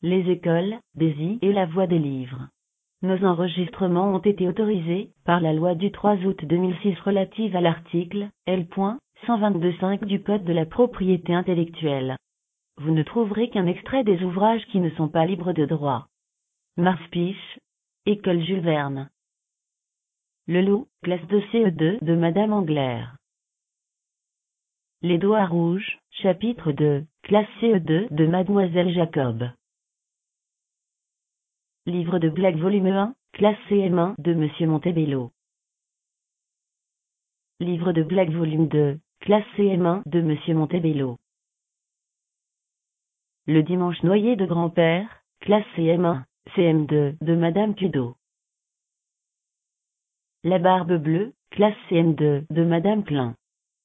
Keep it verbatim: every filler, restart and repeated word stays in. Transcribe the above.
les écoles, Daisy et la voix des livres. Nos enregistrements ont été autorisés par la loi du trois août deux mille six relative à l'article L cent vingt-deux point cinq du Code de la propriété intellectuelle. Vous ne trouverez qu'un extrait des ouvrages qui ne sont pas libres de droit. Marspiche, École Jules Verne. Le loup, classe de C E deux de Madame Anglère. Les doigts rouges, chapitre deux, classe C E deux de Mademoiselle Jacob. Livre de blagues volume un, classe C M un de Monsieur Montebello. Livre de blagues volume deux, classe C M un de Monsieur Montebello. Le dimanche noyé de grand-père, classe C M un, C M deux de Madame Cudot. La barbe bleue, classe C M deux de Madame Klein.